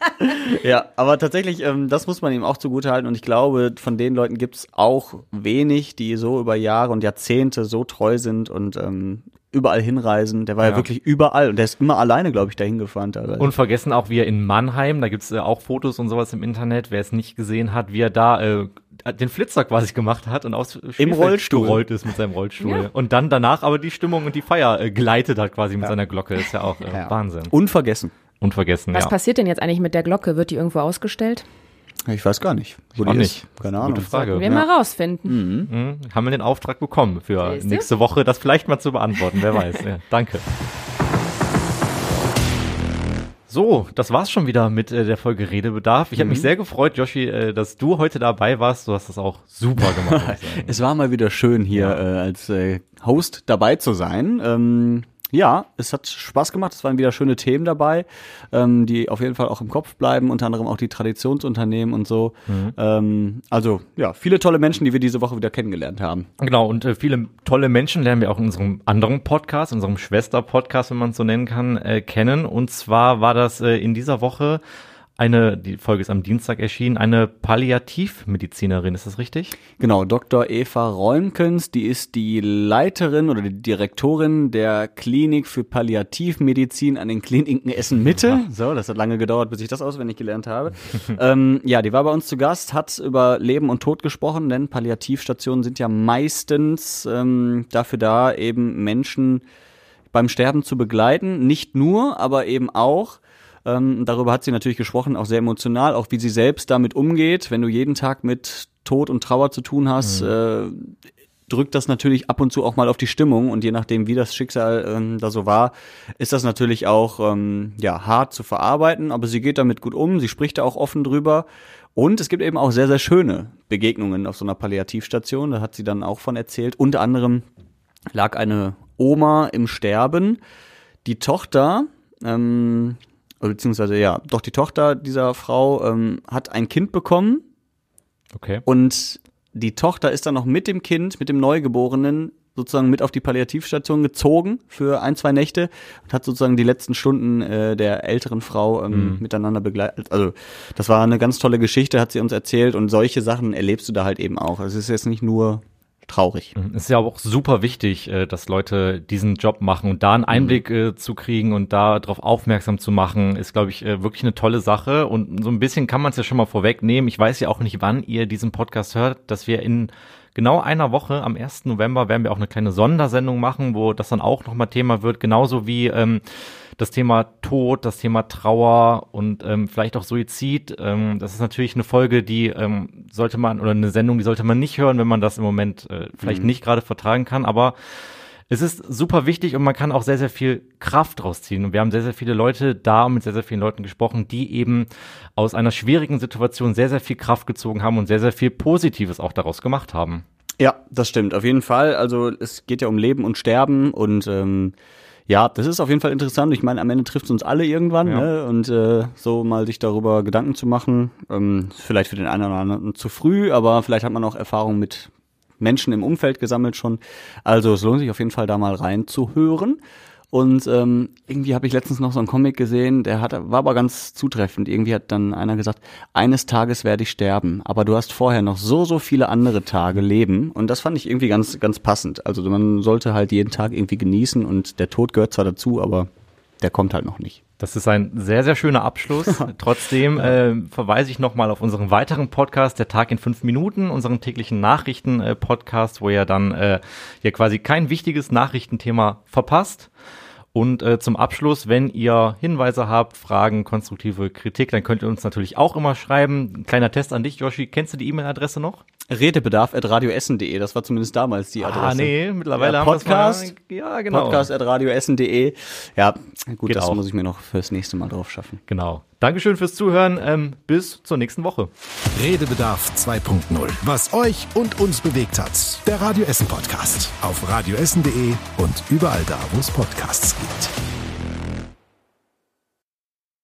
Ja, aber tatsächlich, ähm, das muss man ihm auch zugutehalten, und ich glaube, von den Leuten gibt's auch wenig, die so über Jahre und Jahrzehnte so treu sind und ähm, überall hinreisen. Der war ja. ja wirklich überall und der ist immer alleine, glaube ich, dahin gefahren. Teilweise. Und vergessen auch, wie er in Mannheim, da gibt's äh, auch Fotos und sowas im Internet, wer es nicht gesehen hat, wie er da äh, den Flitzer quasi gemacht hat und aus im Rollstuhl gerollt ist mit seinem Rollstuhl. Ja. Und dann danach aber die Stimmung und die Feier äh, gleitet hat quasi mit ja. seiner Glocke. Das ist ja auch äh, ja. Wahnsinn. Unvergessen. Unvergessen, Was ja. passiert denn jetzt eigentlich mit der Glocke? Wird die irgendwo ausgestellt? Ich weiß gar nicht. Wo die nicht. Ist. Keine Ahnung. Gute Frage. Sollten wir ja. mal rausfinden. Mhm. Mhm. Haben wir den Auftrag bekommen für Siehste? nächste Woche, das vielleicht mal zu beantworten. Wer weiß. Ja, danke. So, das war's schon wieder mit äh, der Folge Redebedarf. Ich mhm. habe mich sehr gefreut, Joshi, äh, dass du heute dabei warst. Du hast das auch super gemacht. Es war mal wieder schön, hier ja. äh, als äh, Host dabei zu sein. Ähm Ja, es hat Spaß gemacht. Es waren wieder schöne Themen dabei, ähm, die auf jeden Fall auch im Kopf bleiben, unter anderem auch die Traditionsunternehmen und so. Mhm. Ähm, also ja, viele tolle Menschen, die wir diese Woche wieder kennengelernt haben. Genau, und äh, viele tolle Menschen lernen wir auch in unserem anderen Podcast, in unserem Schwester-Podcast, wenn man es so nennen kann, äh, kennen. Und zwar war das äh, in dieser Woche eine, die Folge ist am Dienstag erschienen, eine Palliativmedizinerin, ist das richtig? Genau, Doktor Eva Räumkens, die ist die Leiterin oder die Direktorin der Klinik für Palliativmedizin an den Kliniken Essen-Mitte. So, das hat lange gedauert, bis ich das auswendig gelernt habe. ähm, ja, die war bei uns zu Gast, hat über Leben und Tod gesprochen, denn Palliativstationen sind ja meistens ähm, dafür da, eben Menschen beim Sterben zu begleiten. Nicht nur, aber eben auch. Ähm, darüber hat sie natürlich gesprochen, auch sehr emotional, auch wie sie selbst damit umgeht. Wenn du jeden Tag mit Tod und Trauer zu tun hast, mhm. äh, drückt das natürlich ab und zu auch mal auf die Stimmung. Und je nachdem, wie das Schicksal ähm, da so war, ist das natürlich auch ähm, ja hart zu verarbeiten. Aber sie geht damit gut um, sie spricht da auch offen drüber. Und es gibt eben auch sehr, sehr schöne Begegnungen auf so einer Palliativstation. Da hat sie dann auch von erzählt. Unter anderem lag eine Oma im Sterben. Die Tochter... Ähm, beziehungsweise ja, doch die Tochter dieser Frau ähm, hat ein Kind bekommen. Okay. Und die Tochter ist dann noch mit dem Kind, mit dem Neugeborenen, sozusagen mit auf die Palliativstation gezogen für ein, zwei Nächte und hat sozusagen die letzten Stunden äh, der älteren Frau ähm, mhm. miteinander begleitet. Also das war eine ganz tolle Geschichte, hat sie uns erzählt, und solche Sachen erlebst du da halt eben auch. Also es ist jetzt nicht nur traurig. Es ist ja auch super wichtig, dass Leute diesen Job machen, und da einen Einblick mhm. zu kriegen und da darauf aufmerksam zu machen, ist, glaube ich, wirklich eine tolle Sache. Und so ein bisschen kann man es ja schon mal vorwegnehmen. Ich weiß ja auch nicht, wann ihr diesen Podcast hört, dass wir in genau einer Woche, am ersten November, werden wir auch eine kleine Sondersendung machen, wo das dann auch nochmal Thema wird, genauso wie ähm, das Thema Tod, das Thema Trauer und ähm, vielleicht auch Suizid. Ähm, das ist natürlich eine Folge, die ähm, sollte man, oder eine Sendung, die sollte man nicht hören, wenn man das im Moment äh, vielleicht mhm. nicht gerade vertragen kann, aber es ist super wichtig und man kann auch sehr, sehr viel Kraft draus ziehen. Und wir haben sehr, sehr viele Leute da und mit sehr, sehr vielen Leuten gesprochen, die eben aus einer schwierigen Situation sehr, sehr viel Kraft gezogen haben und sehr, sehr viel Positives auch daraus gemacht haben. Ja, das stimmt, auf jeden Fall. Also es geht ja um Leben und Sterben und ähm, ja, das ist auf jeden Fall interessant. Ich meine, am Ende trifft es uns alle irgendwann, ja. ne? Und äh, so mal sich darüber Gedanken zu machen, ähm, vielleicht für den einen oder anderen zu früh, aber vielleicht hat man auch Erfahrung mit Menschen im Umfeld gesammelt schon. Also es lohnt sich auf jeden Fall, da mal reinzuhören. Und ähm, irgendwie habe ich letztens noch so einen Comic gesehen, der hat, war aber ganz zutreffend. Irgendwie hat dann einer gesagt, eines Tages werde ich sterben, aber du hast vorher noch so, so viele andere Tage leben. Und das fand ich irgendwie ganz, ganz passend. Also man sollte halt jeden Tag irgendwie genießen und der Tod gehört zwar dazu, aber der kommt halt noch nicht. Das ist ein sehr, sehr schöner Abschluss. Trotzdem äh, verweise ich nochmal auf unseren weiteren Podcast, der Tag in fünf Minuten, unseren täglichen Nachrichten-Podcast, wo ihr dann äh, ja quasi kein wichtiges Nachrichtenthema verpasst. Und äh, zum Abschluss, wenn ihr Hinweise habt, Fragen, konstruktive Kritik, dann könnt ihr uns natürlich auch immer schreiben. Ein kleiner Test an dich, Joshi. Kennst du die E-Mail-Adresse noch? Redebedarf at radioessen punkt de, das war zumindest damals die Adresse. Ah, nee, mittlerweile ja, haben Podcast, wir es mal. Ja, genau. Podcast at radioessen punkt de. Ja, gut, Geht das auch. muss ich mir noch fürs nächste Mal drauf schaffen. Genau. Dankeschön fürs Zuhören. Ähm, bis zur nächsten Woche. Redebedarf zwei Punkt null. Was euch und uns bewegt hat. Der Radio Essen Podcast. Auf radioessen punkt de und überall da, wo es Podcasts gibt.